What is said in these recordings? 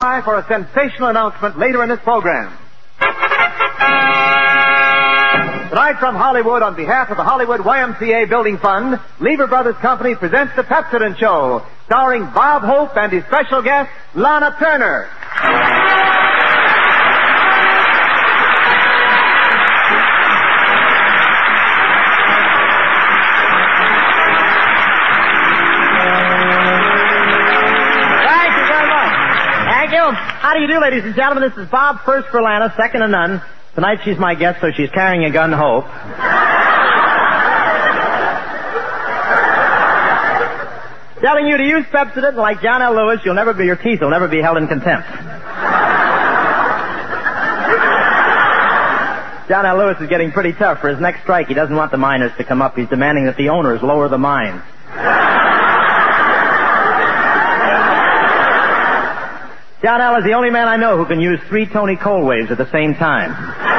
Time for a sensational announcement later in this program. Tonight from Hollywood, on behalf of the Hollywood YMCA Building Fund, Lever Brothers Company presents the Pepsodent Show, starring Bob Hope and his special guest, Lana Turner. How do you do, ladies and gentlemen? This is Bob, first for Lana, second to none. Tonight she's my guest, so she's carrying a gun, Hope. Telling you to use Pepsodent, and like John L. Lewis, your teeth will never be held in contempt. John L. Lewis is getting pretty tough. For his next strike, he doesn't want the miners to come up. He's demanding that the owners lower the mines. John L. is the only man I know who can use 3 Tony Cole waves at the same time.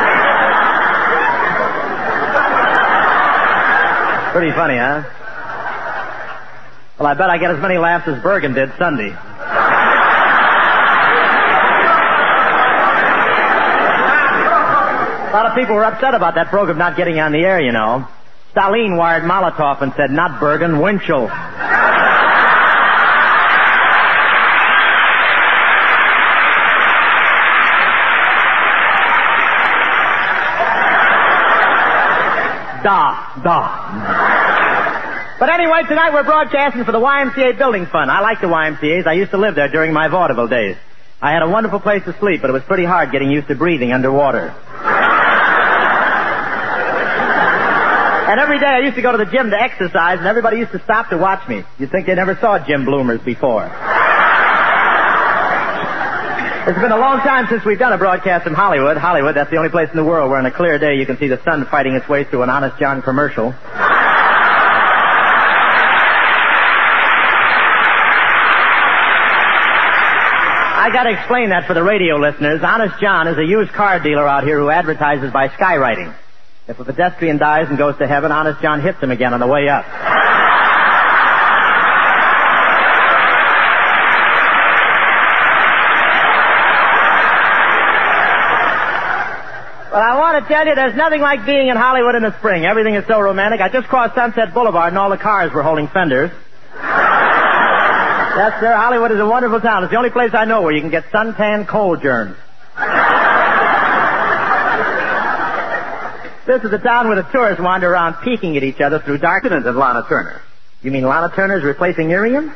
Pretty funny, huh? Well, I bet I get as many laughs as Bergen did Sunday. A lot of people were upset about that program not getting on the air, you know. Stalin wired Molotov and said, "Not Bergen, Winchell." But anyway, tonight we're broadcasting for the YMCA Building Fund. I like the YMCAs. I used to live there during my vaudeville days. I had a wonderful place to sleep, but it was pretty hard getting used to breathing underwater. And every day I used to go to the gym to exercise, and everybody used to stop to watch me. You'd think they never saw Jim Bloomers before. It's been a long time since we've done a broadcast from Hollywood. Hollywood, that's the only place in the world where on a clear day you can see the sun fighting its way through an Honest John commercial. I gotta explain that for the radio listeners. Honest John is a used car dealer out here who advertises by skywriting. If a pedestrian dies and goes to heaven, Honest John hits him again on the way up. Well, I want to tell you, there's nothing like being in Hollywood in the spring. Everything is so romantic. I just crossed Sunset Boulevard and all the cars were holding fenders. Yes, sir, Hollywood is a wonderful town. It's the only place I know where you can get suntan coal germs. This is a town where the tourists wander around peeking at each other through dark... Of Lana Turner. You mean Lana Turner's replacing Miriam?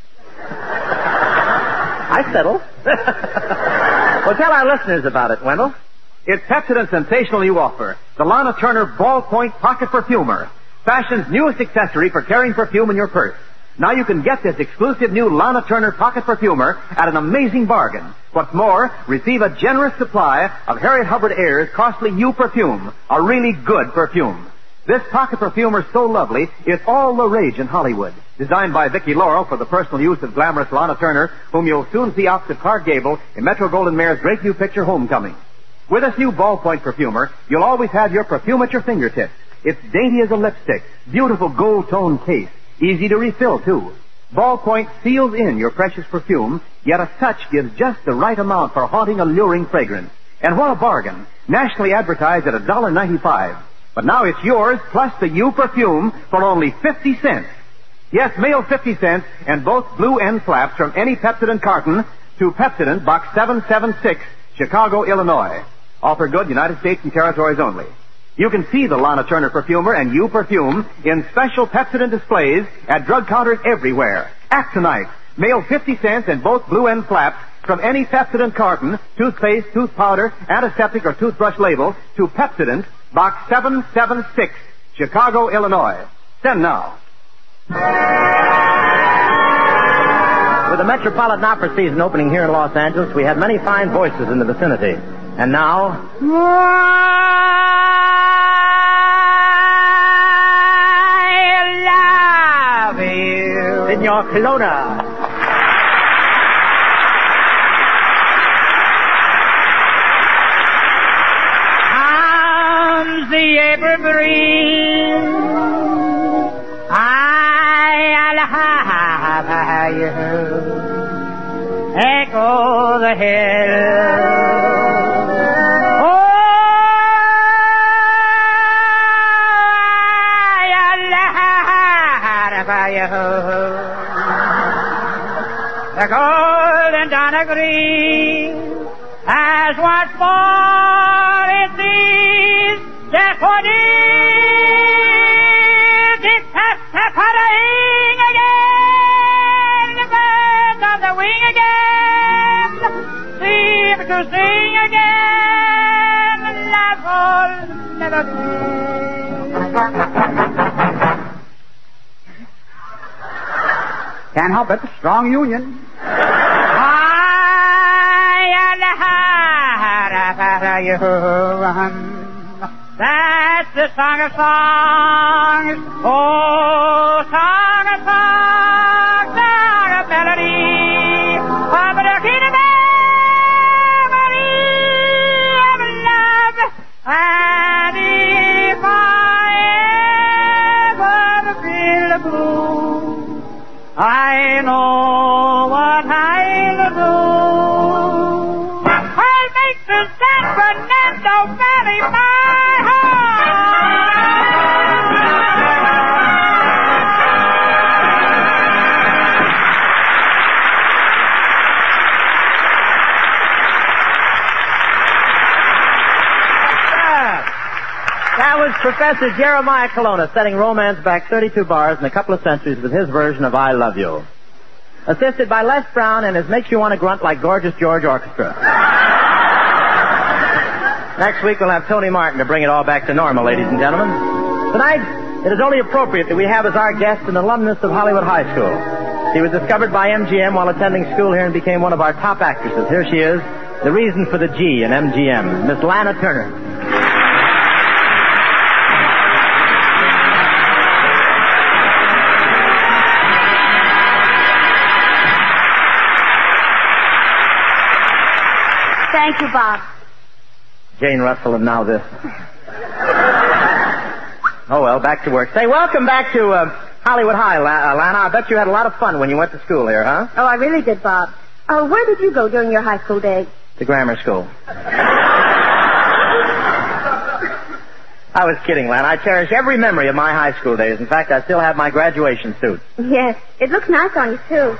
I settle. Well, tell our listeners about it, Wendell. It's Pepsodent's sensational new offer, the Lana Turner Ballpoint Pocket Perfumer, fashion's newest accessory for carrying perfume in your purse. Now you can get this exclusive new Lana Turner Pocket Perfumer at an amazing bargain. What's more, receive a generous supply of Harriet Hubbard Air's costly new perfume, a really good perfume. This pocket perfumer's so lovely, it's all the rage in Hollywood. Designed by Vicki Laurel for the personal use of glamorous Lana Turner, whom you'll soon see opposite Clark Gable in Metro-Goldwyn-Mayer's great new picture, Homecoming. With this new ballpoint perfumer, you'll always have your perfume at your fingertips. It's dainty as a lipstick, beautiful gold-toned case, easy to refill, too. Ballpoint seals in your precious perfume, yet a touch gives just the right amount for haunting, alluring fragrance. And what a bargain! Nationally advertised at $1.95. But now it's yours, plus the new perfume, for only 50 cents. Yes, mail 50 cents and both blue end flaps from any Pepsodent carton to Pepsodent, Box 776, Chicago, Illinois. Offer good, United States and Territories only. You can see the Lana Turner Perfumer and you perfume in special Pepsodent displays at drug counters everywhere. Act tonight. Mail 50 cents and both blue end flaps from any Pepsodent carton, toothpaste, tooth powder, antiseptic, or toothbrush label to Pepsodent, Box 776, Chicago, Illinois. Send now. With the Metropolitan Opera season opening here in Los Angeles, we had many fine voices in the vicinity. And now... I love you, Signor Colonna. On the evergreen, I love you. Echo over the hill. The golden dawn green as once more it sees the it's puttering again, the birds of the wing again seem to sing again, love will never be. Can't help it. Strong union. That's the song of songs. Oh, song of songs, song of melody. Of the kingdom memory of love. And if I ever feel the blue, I know what I'll do. I'll make the San Fernando Valley my That was Professor Jeremiah Colonna setting romance back 32 bars in a couple of centuries with his version of I Love You. Assisted by Les Brown and his Makes You Want to Grunt Like Gorgeous George Orchestra. Next week we'll have Tony Martin to bring it all back to normal, ladies and gentlemen. Tonight, it is only appropriate that we have as our guest an alumnus of Hollywood High School. She was discovered by MGM while attending school here and became one of our top actresses. Here she is, the reason for the G in MGM, Miss Lana Turner. Thank you, Bob. Jane Russell and now this. Oh, well, back to work. Say, welcome back to Hollywood High, Lana. I bet you had a lot of fun when you went to school here, huh? Oh, I really did, Bob. Where did you go during your high school days? To grammar school. I was kidding, Lana. I cherish every memory of my high school days. In fact, I still have my graduation suit. Yes, it looks nice on you, too.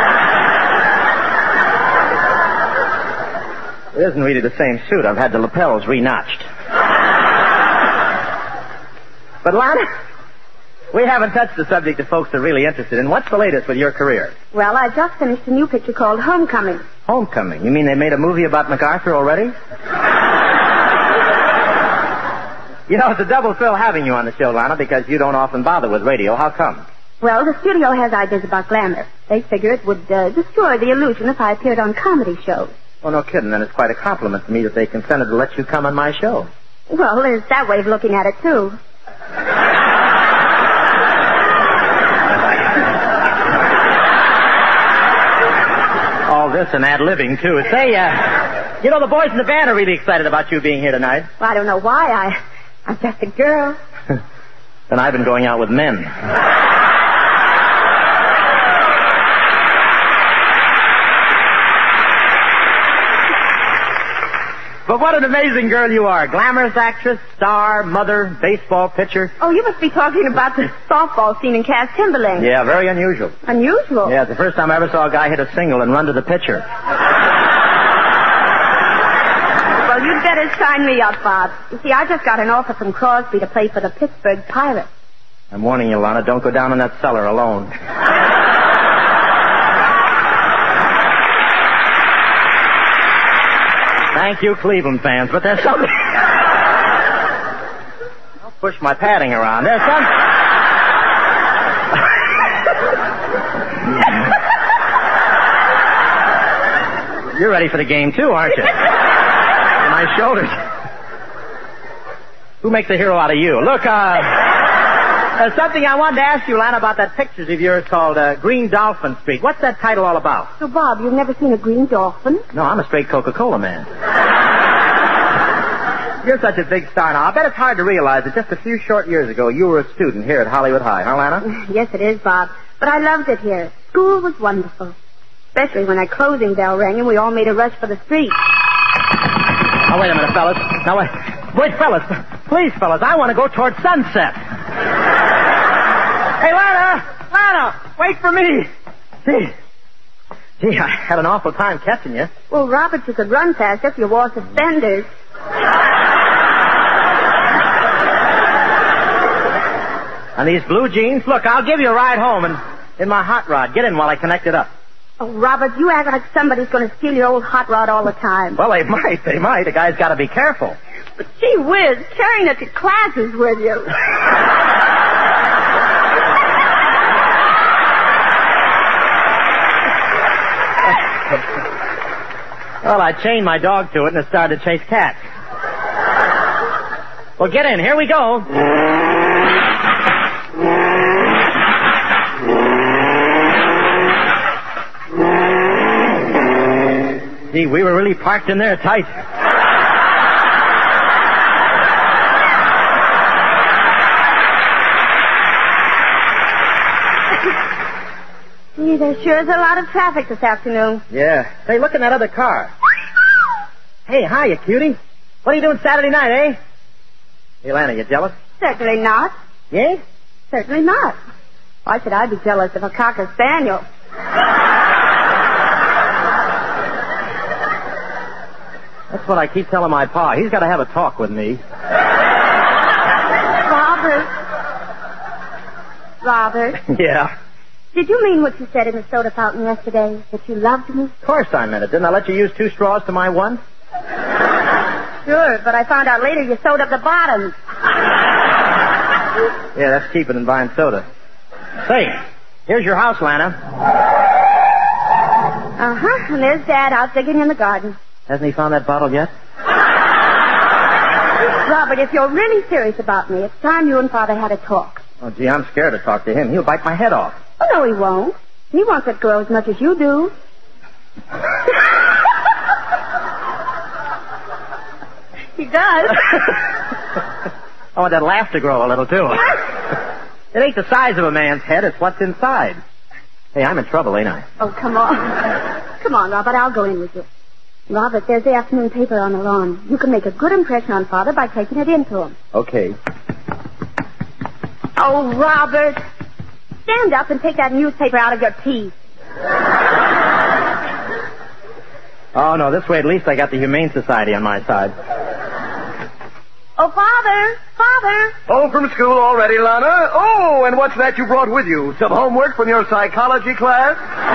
It isn't really the same suit. I've had the lapels re-notched. But, Lana, we haven't touched the subject that folks are really interested in. What's the latest with your career? Well, I just finished a new picture called Homecoming. Homecoming? You mean they made a movie about MacArthur already? You know, it's a double thrill having you on the show, Lana, because you don't often bother with radio. How come? Well, the studio has ideas about glamour. They figure it would destroy the illusion if I appeared on comedy shows. Well, no kidding. Then it's quite a compliment to me that they consented to let you come on my show. Well, there's that way of looking at it, too. All this and ad-libbing, too. Say, you know, the boys in the band are really excited about you being here tonight. Well, I don't know why. I'm just a girl. Then I've been going out with men. But what an amazing girl you are. Glamorous actress, star, mother, baseball pitcher. Oh, you must be talking about the softball scene in Cass Timberlake. Yeah, very unusual. Unusual? Yeah, it's the first time I ever saw a guy hit a single and run to the pitcher. Well, you'd better sign me up, Bob. You see, I just got an offer from Crosby to play for the Pittsburgh Pirates. I'm warning you, Lana, don't go down in that cellar alone. Thank you, Cleveland fans, but there's something... Don't push my padding around. There's some... You're ready for the game, too, aren't you? My shoulders. Who makes a hero out of you? Look, there's something I wanted to ask you, Lana, about that pictures of yours called Green Dolphin Street. What's that title all about? So, Bob, you've never seen a green dolphin? No, I'm a straight Coca-Cola man. You're such a big star now. I bet it's hard to realize that just a few short years ago you were a student here at Hollywood High, huh, Lana? Yes, it is, Bob. But I loved it here. School was wonderful. Especially when that closing bell rang and we all made a rush for the street. Oh, wait a minute, fellas. Now, wait, fellas. Please, fellas, I want to go towards sunset. Hey, Lana! Lana! Wait for me! Gee, I had an awful time catching you. Well, Robert, you could run faster if you wore suspenders. And these blue jeans? Look, I'll give you a ride home in my hot rod. Get in while I connect it up. Oh, Robert, you act like somebody's going to steal your old hot rod all the time. Well, they might. A guy's got to be careful. But gee whiz, carrying it to classes with you. Well, I chained my dog to it and it started to chase cats. Well, get in. Here we go. Gee, we were really parked in there tight. Gee, there sure is a lot of traffic this afternoon. Yeah. Hey, look in that other car. Hey, hiya, cutie. What are you doing Saturday night, eh? Hey, Lana, you jealous? Certainly not. Yeah? Certainly not. Why should I be jealous of a Cocker Spaniel? That's what I keep telling my pa. He's got to have a talk with me. Robert. Yeah? Did you mean what you said in the soda fountain yesterday? That you loved me? Of course I meant it. Didn't I let you use 2 straws to my 1? Sure, but I found out later you sewed up the bottoms. Yeah, that's cheaper than buying soda. Say, here's your house, Lana. Uh-huh, and there's Dad out digging in the garden. Hasn't he found that bottle yet? Robert, if you're really serious about me, it's time you and Father had a talk. Oh, gee, I'm scared to talk to him. He'll bite my head off. Oh, no, he won't. He wants that girl as much as you do. He does. I want that laugh to grow a little, too. It ain't the size of a man's head, it's what's inside. Hey, I'm in trouble, ain't I? Oh, come on. Come on, Robert, I'll go in with you. Robert, there's the afternoon paper on the lawn. You can make a good impression on Father by taking it in to him. Okay. Oh, Robert. Stand up and take that newspaper out of your teeth. Oh, no, this way at least I got the Humane Society on my side. Oh, Father! Father! Home from school already, Lana? Oh, and what's that you brought with you? Some homework from your psychology class?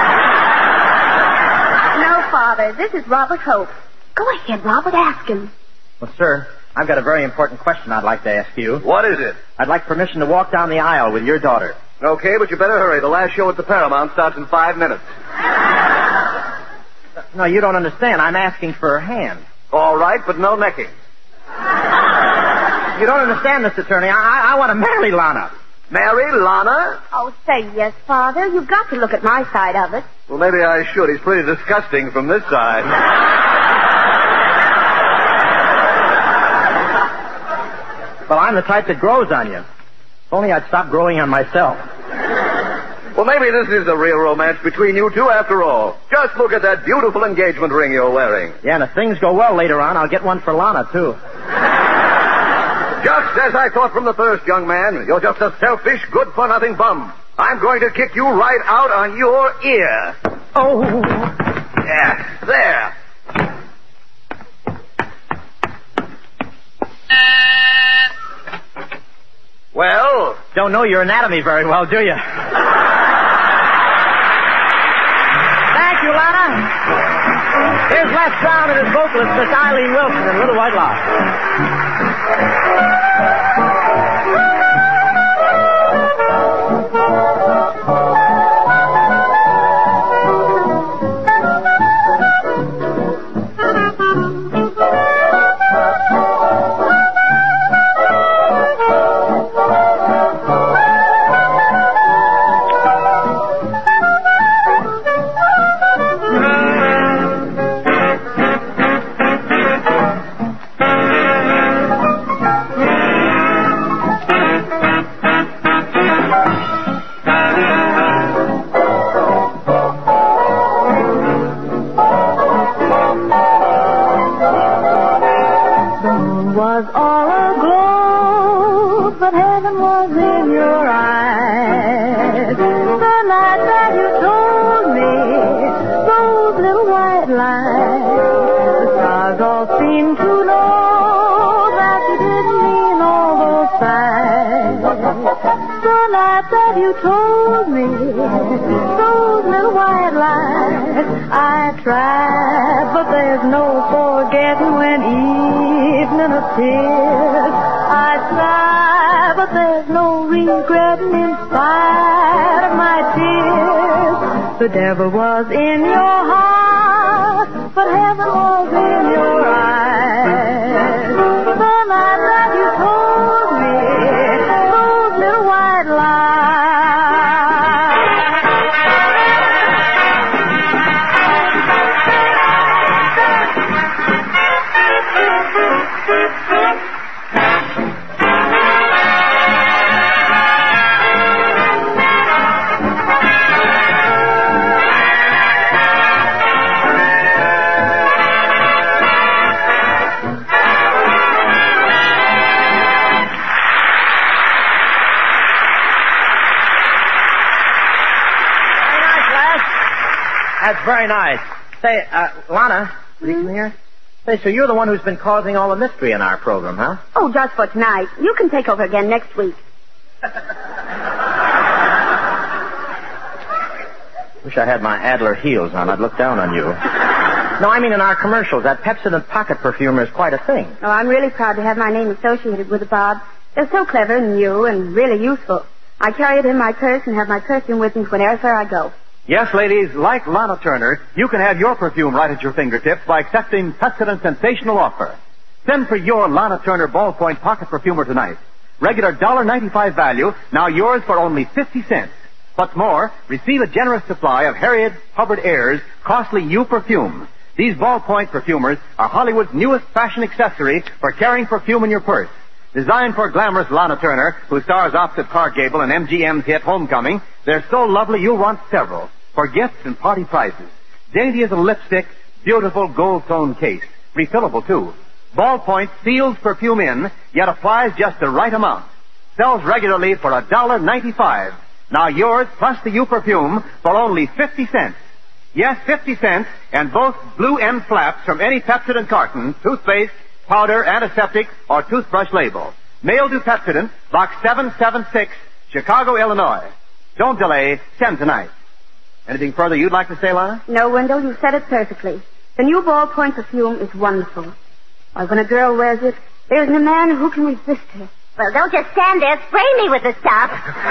No, Father. This is Robert Hope. Go ahead, Robert. Ask him. Well, sir, I've got a very important question I'd like to ask you. What is it? I'd like permission to walk down the aisle with your daughter. Okay, but you better hurry. The last show at the Paramount starts in 5 minutes. No, you don't understand. I'm asking for her hand. All right, but no necking. You don't understand, Mr. Attorney. I want to marry Lana. Marry Lana? Oh, say yes, Father. You've got to look at my side of it. Well, maybe I should. He's pretty disgusting from this side. Well, I'm the type that grows on you. If only I'd stop growing on myself. Well, maybe this is a real romance between you two after all. Just look at that beautiful engagement ring you're wearing. Yeah, and if things go well later on, I'll get one for Lana, too. Just as I thought from the first, young man. You're just a selfish, good-for-nothing bum. I'm going to kick you right out on your ear. Oh. Yeah, there. Well? Don't know your anatomy very well, do you? Thank you, Lana. Here's Les Brown and his vocalist, Miss Eileen Wilson in Little White Lodge. moon was all aglow, but heaven was in your eyes. The night that you told me those little white lies, the stars all seemed to know that you didn't mean all those sighs. The night that you told me those little white lies, I tried, but there's no forgetting when evening appears. I try, but there's no regretting in spite of my tears. The devil was in your heart, but heaven was in your eyes. The night that you told me those little white That's very nice. Say, Lana, will you come here? Say, so you're the one who's been causing all the mystery in our program, huh? Oh, just for tonight. You can take over again next week. Wish I had my Adler heels on. I'd look down on you. No, I mean in our commercials. That Pepsodent pocket perfumer is quite a thing. Oh, I'm really proud to have my name associated with it, Bob. They're so clever and new and really useful. I carry it in my purse and have my perfume with me wherever I go. Yes, ladies, like Lana Turner, you can have your perfume right at your fingertips by accepting Pepsodent's sensational offer. Send for your Lana Turner Ballpoint Pocket Perfumer tonight. Regular $1.95 value, now yours for only 50 cents. What's more, receive a generous supply of Harriet Hubbard Ayre's costly U perfume. These ballpoint perfumers are Hollywood's newest fashion accessory for carrying perfume in your purse. Designed for glamorous Lana Turner, who stars opposite Clark Gable in MGM's hit Homecoming, they're so lovely you'll want several for gifts and party prizes. Dainty as a lipstick, beautiful gold-tone case. Refillable, too. Ballpoint seals perfume in, yet applies just the right amount. Sells regularly for $1.95. Now yours plus the U perfume for only 50 cents. Yes, 50 cents, and both blue end flaps from any Pepsodent carton, toothpaste, powder, antiseptic, or toothbrush label. Mail to Pepsodent, Box 776, Chicago, Illinois. Don't delay. Send tonight. Anything further you'd like to say, Lana? No, Wendell, you said it perfectly. The new ballpoint perfume is wonderful. Why, when a girl wears it, there isn't a man who can resist her. Well, don't just stand there. Spray me with the stuff.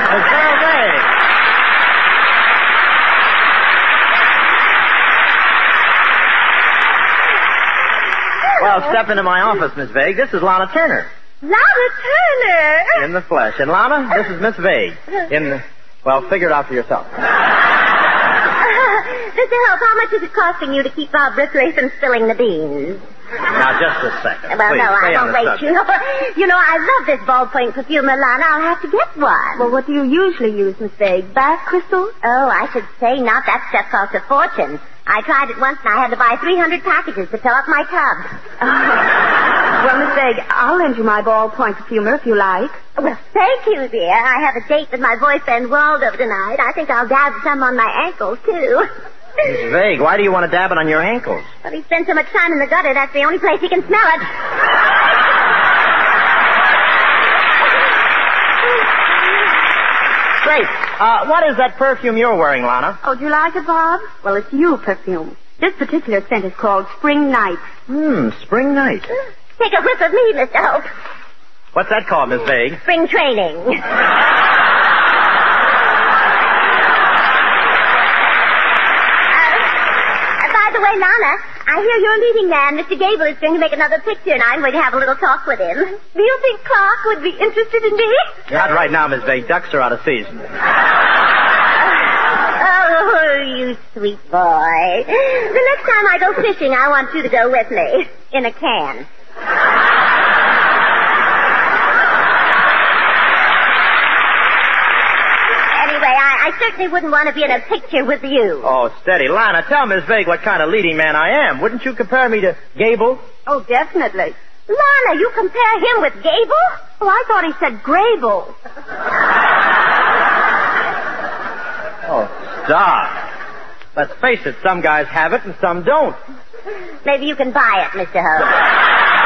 Well, step into my office, Miss Vague. This is Lana Turner. Lana Turner! In the flesh. And Lana, this is Miss Vague. Well, figure it out for yourself. Mr. Hope, how much is it costing you to keep Bob Brickley from spilling the beans? Now, just a second. Well, please, no, I won't wait. subject. You know, I love this ballpoint perfumer, Lana. I'll have to get one. Well, what do you usually use, Miss Vague? Bath crystals? Oh, I should say not. That stuff costs a fortune. I tried it once and I had to buy 300 packages to fill up my tub. Well, Miss Vague, I'll lend you my ballpoint perfumer if you like. Well, thank you, dear. I have a date with my boyfriend Waldo tonight. I think I'll dab some on my ankles, too. Miss Vague, why do you want to dab it on your ankles? Well, he spends so much time in the gutter, that's the only place he can smell it. Great. What is that perfume you're wearing, Lana? Oh, do you like it, Bob? Well, it's you perfume. This particular scent is called Spring Night. Spring Night. Take a whiff of me, Mr. Hope. What's that called, Miss Vague? Spring training. By the way, Lana, I hear your leading man, Mr. Gable, is going to make another picture, and I'm going to have a little talk with him. Do you think Clark would be interested in me? Not right now, Miss Vague. Ducks are out of season. Oh, you sweet boy. The next time I go fishing, I want you to go with me. In a can. Anyway, I certainly wouldn't want to be in a picture with you. Oh, steady. Lana, tell Miss Vague what kind of leading man I am. Wouldn't you compare me to Gable? Oh, definitely. Lana, you compare him with Gable? Oh, I thought he said Grable. Oh, stop. Let's face it, some guys have it and some don't. Maybe you can buy it, Mr. Hope.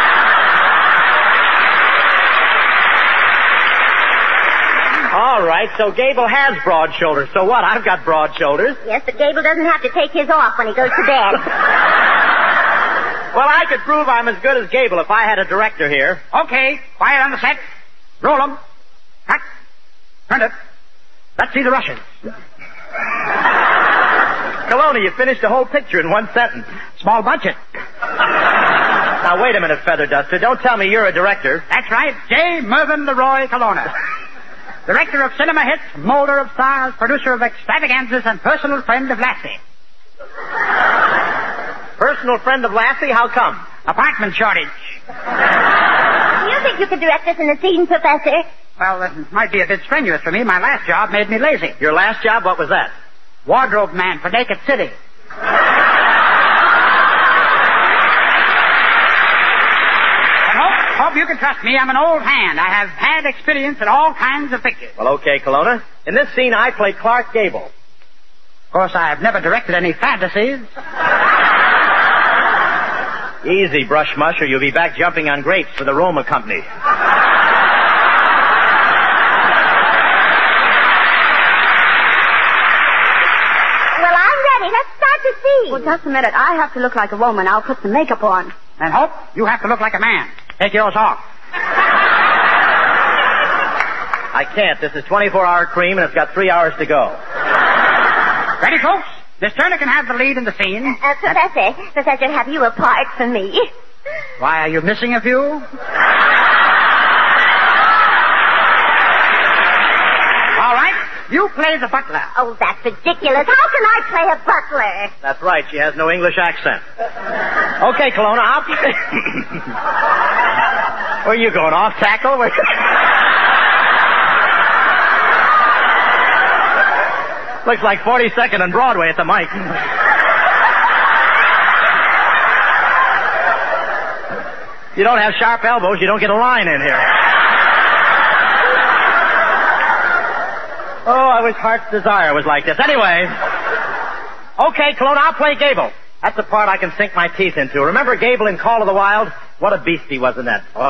All right, so Gable has broad shoulders. So what? I've got broad shoulders. Yes, but Gable doesn't have to take his off when he goes to bed. Well, I could prove I'm as good as Gable if I had a director here. Okay, quiet on the set. Roll 'em. Cut. Print it. Let's see the Russians. Colonna, you finished the whole picture in one sentence. Small budget. Now, wait a minute, Feather Duster. Don't tell me you're a director. That's right, J. Mervyn Leroy Colonna. Director of cinema hits, molder of stars, producer of extravaganzas, and personal friend of Lassie. Personal friend of Lassie? How come? Apartment shortage. Do you think you could direct us in a scene, Professor? Well, it might be a bit strenuous for me. My last job made me lazy. Your last job? What was that? Wardrobe man for Naked City. Hope you can trust me. I'm an old hand. I have had experience in all kinds of pictures. Well, okay, Colonna. In this scene, I play Clark Gable. Of course, I have never directed any fantasies. Easy, Brush Mush, or you'll be back jumping on grapes for the Roma Company. Well, I'm ready. Let's start the scene. Well, just a minute. I have to look like a woman. I'll put some makeup on. And Hope, you have to look like a man. Take yours off. I can't. This is 24-hour cream, and it's got 3 hours to go. Ready, folks? Miss Turner can have the lead in the scene. Professor, have you a part for me? Why, are you missing a few? All right. You play the butler. Oh, that's ridiculous. How can I play a butler? That's right. She has no English accent. Okay, Colonna, I'll... Where are you going? Off tackle? Looks like 42nd and Broadway at the mic. You don't have sharp elbows, you don't get a line in here. Oh, I wish Heart's Desire was like this. Anyway. Okay, Colonna, I'll play Gable. That's the part I can sink my teeth into. Remember Gable in Call of the Wild? What a beast he was in that. Oh.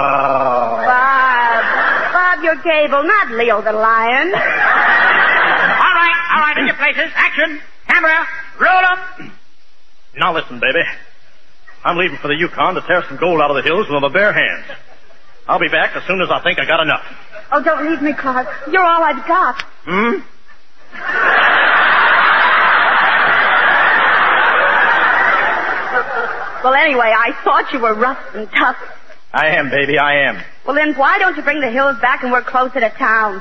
Bob, you're Gable, not Leo the Lion. All right, in your places. Action. Camera. Roll 'em. Now listen, baby. I'm leaving for the Yukon to tear some gold out of the hills with my bare hands. I'll be back as soon as I think I got enough. Oh, don't leave me, Clark. You're all I've got. Well, anyway, I thought you were rough and tough. I am, baby, I am. Well, then why don't you bring the hills back and we're closer to town?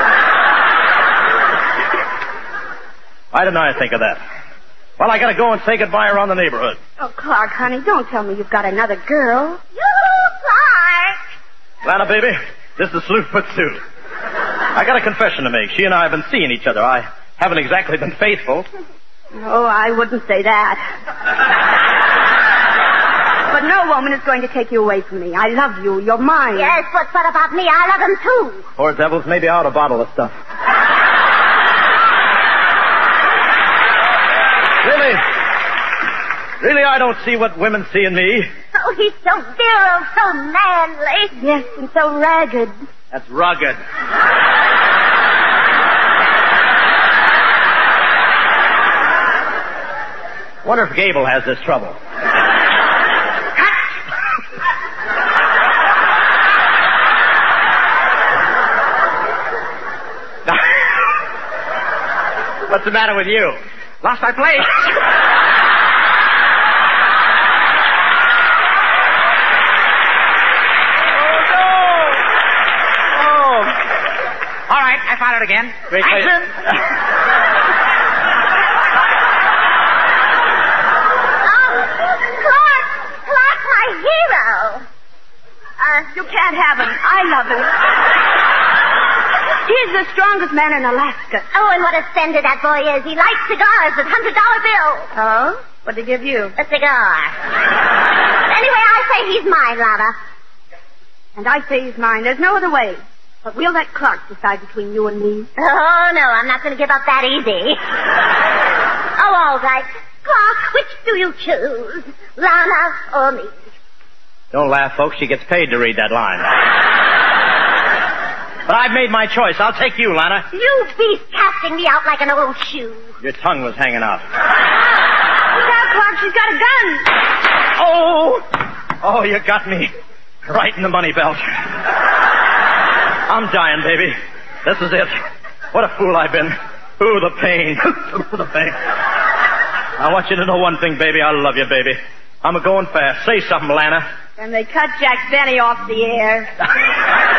Why didn't I think of that? Well, I gotta go and say goodbye around the neighborhood. Oh, Clark, honey, don't tell me you've got another girl. Yoo-hoo, Clark! Lana, baby, this is Slewfoot Sue. I got a confession to make. She and I have been seeing each other. I haven't exactly been faithful. Oh, I wouldn't say that. But no woman is going to take you away from me. I love you. You're mine. Yes, but what about me? I love him too. Poor devils, maybe I ought to bottle the stuff. Really, I don't see what women see in me. Oh, he's so virile, so manly. Yes, and so ragged. That's rugged. Wonder if Gable has this trouble. What's the matter with you? Lost my place. All right, I found it again. Great. Action! Clark, my hero. You can't have him. I love him. He's the strongest man in Alaska. Oh, and what a spender that boy is. He likes cigars with $100 bills. Oh? What'd they give you? A cigar. Anyway, I say he's mine, Lana. And I say he's mine. There's no other way. But we'll let Clark decide between you and me. Oh, no, I'm not going to give up that easy. Oh, all right. Clark, which do you choose? Lana or me? Don't laugh, folks. She gets paid to read that line. But I've made my choice. I'll take you, Lana. You beast casting me out like an old shoe. Your tongue was hanging out. Look out, Clark. She's got a gun. Oh, you got me. Right in the money belt. I'm dying, baby. This is it. What a fool I've been. Ooh, the pain. The pain. I want you to know one thing, baby. I love you, baby. I'm a-going fast. Say something, Lana. And they cut Jack Benny off the air.